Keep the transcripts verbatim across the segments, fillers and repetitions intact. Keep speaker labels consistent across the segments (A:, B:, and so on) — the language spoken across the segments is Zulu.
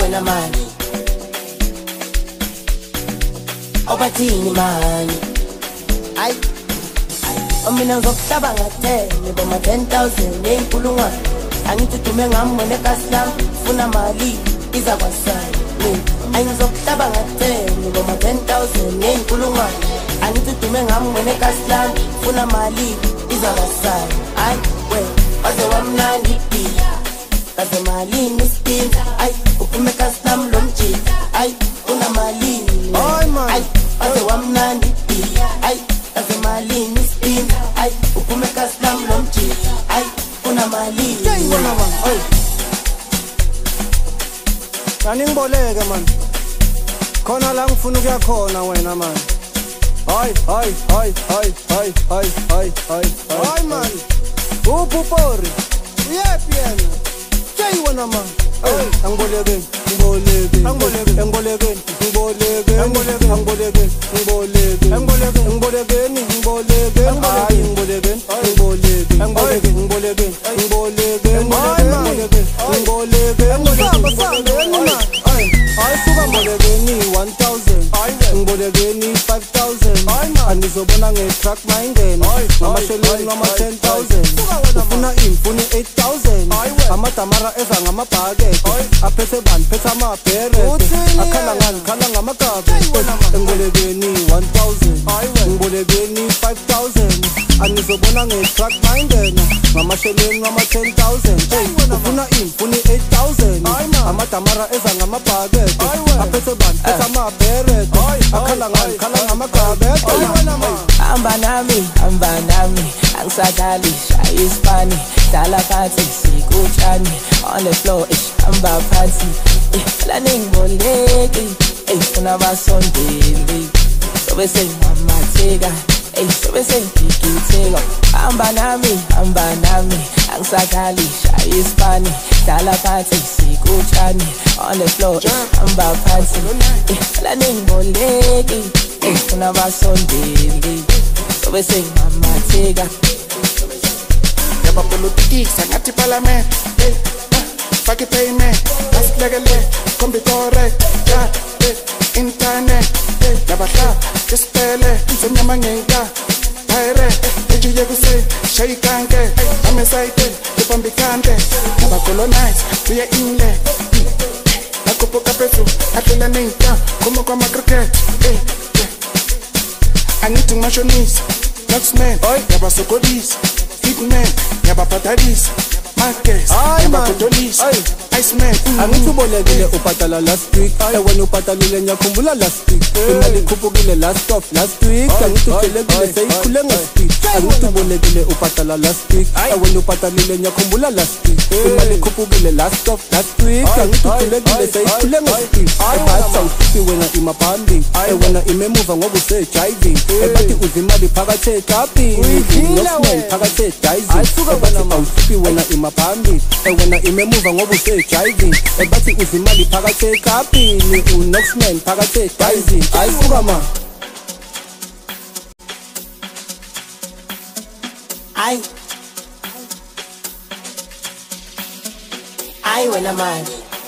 A: wena mani obathini mani ay omina ngizokuhlaba ngathene boma ten thousand enkulungwane angithi dume ngamone kaslam funa mali iza kwasana mina angizokuhlaba ngathene boma ten thousand enkulungwane angithi dume ngamone kaslam funa mali iza kwasana ay we waze wamnandi kaze mali miskin ay uphume kaslam lomjiki ay una mali ay waze wamnandi ay kaze mali miskin ay uphume kaslam lomjiki ay una mali ay
B: Kani ngiboleke man khona la ngifuna ukuya khona wena man Hayi hayi hayi hayi hayi hayi hayi hayi hayi man Upupori Yep yena Hey wena man Hey angiboleke ngiboleke angiboleke angiboleke ngiboleke angiboleke angiboleke ngiboleke angiboleke ngibolekeni ngiboleke hayi ngiboleke ngiboleke angiboleke ngiboleke ngiboleke ngiboleke ngiboleke ngisaba sangeni man ay ay suka ngibolekeni one thousand ngibolekeni five thousand andizobona nge-truck mayingena ngamasheleni ngama ten thousand ufuna ini ufuna eight thousand amadamara eza ngamabhakede aphethe bani phethe amabhere akhala ngani khala ngamagabe ngibolekeni one thousand ngibolekeni five thousand andizobona nge-truck mayingena ngamasheleni ngama ten thousand ufuna ini ufuna eight thousand amadamara eza ngamabhakede aphethe bani phethe amabhere akhala ngani khala ngamagabe
A: hamba nami hamba nami angisadlali shaya ispani dala phansi sikutshani on the floor ish hamba phansi la ningiboleki ey funa basondeli sobe sengamatheka ey sobe sengigitheka hamba nami hamba nami angisadlali shaya ispani dala phansi sikutshani on the floor ish hamba phansi la ningiboleki ey funa basondeli sobe sengamatheka
C: Yaba politics angathi parliament hey fake payment asilekele kombi correct ja internet hey yabahla isipele semnyama ngeka hayre ejiye kuse shayikanke amesayite ipambi kante yaba colonize kuye inle akupoka peso atlela nenta como kwa cricket hey angithi ngimashonisa Luxman yaba sokodisa Hitman, yaba patalis, Marquez, yaba kotolis, Iceman.
B: Angithi ubolekile upatala last week when upatalile ngiyakhumbula last week imali khuphukile last of last week angithi ugelekile seyikhule ngespeed angithi ubolekile upatala last week when upatalile ngiyakhumbula last week imali khuphukile last of last week angithi ugelekile seyikhule ngespeed ebatha usithi wena imaphambi wena imemuva ngoba usejiving ebathi uzimali phakathi etapini unosman phakathi edizing ebathi awusithi wena imaphambi wena imemuva ngoba usejiving ebathi uzimali phakathi ekapini unoxman phakathi edizing ayisuka ma
A: ay ay wena mani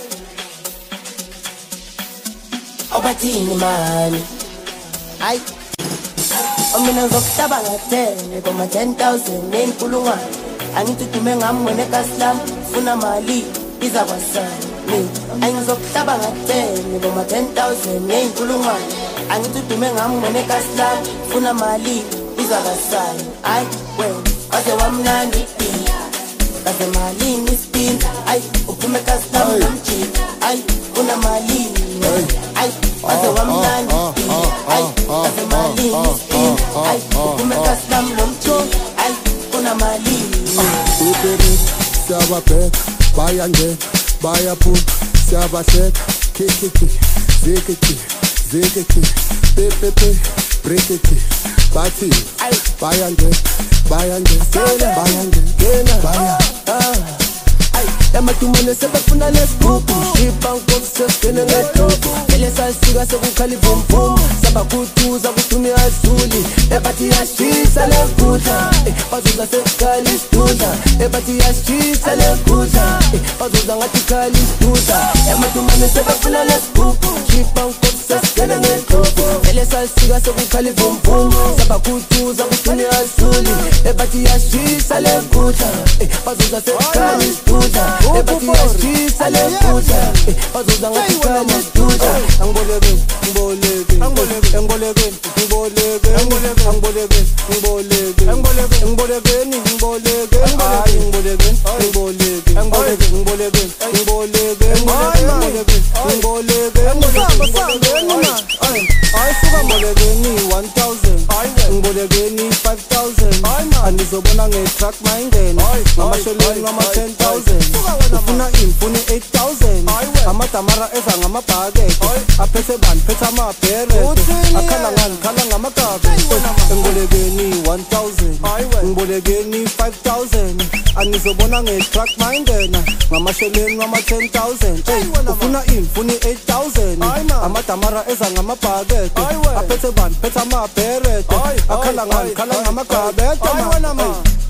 A: obathini mani ay omina ngizokuhlaba ngathene boma ten thousand enkulungwane angithi dume ngamone kaslam funa mali iza kwasana mina angizokuhlaba ngathene boma ten thousand enkulungwane angithi dume ngamone kaslam funa mali iza kwasana ay we waze wamnandi kaze mali miskin ay uphume kaslam lomjiki ay una mali ay waze wamnandi ay kaze mali miskin ay uphume kaslam lomjiki ay una mali
D: Upere siyababheka bayangena bayaphuma siyabahleka kikiki zikiki zikiki pepepe breakiki bathi bayangena bayangena bayangena baya
A: Yamatumane sebefuna lesigubu Shipa ngosesene ngedobo Elesa salifika sekukhala ivumvum sabakhuthuza kuthumi azuli ebathi yashisa lenkundla bazuza sekukhala isidudla ebathi yashisa lenkundla bazuza ngathi khala isidudla ematumane sebefuna lesigubhu khipha unkosi sesigele ngenhluphu vele salifika sekukhala ivumvum sabakhuthuza kuthumi azuli ebathi yashisa lenkundla bazuza sekukhala isidudla ebathi yashisa lenkundla bazuza ngathi khala isidudla angiboleke ngiboleke angiboleke ngiboleke ngiboleke angiboleke ngiboleke ngibolekeni ngiboleke hayi ngiboleke ngiboleke ngiboleke ngiboleke ngiboleke ngiboleke ngiboleke ngiboleke sangeni man hayi suka mbolekeni one thousand ngibolekeni five thousand andizobona ngetrack mayingena ngamasheleni ngama ten thousand ufuna imfuni eight thousand amadamara eza ngamabhakede aphethe bani phethe amabhere akhala ngani khala ngamagabe ngibolekeni one thousand ngibolekeni five thousand andizobona ngetrack mayingena ngamasheleni ngama ten thousand ufuna imfuni eight thousand amadamara eza ngamabhakede aphethe bani phethe amabhere akhala ngani khala ngamagabe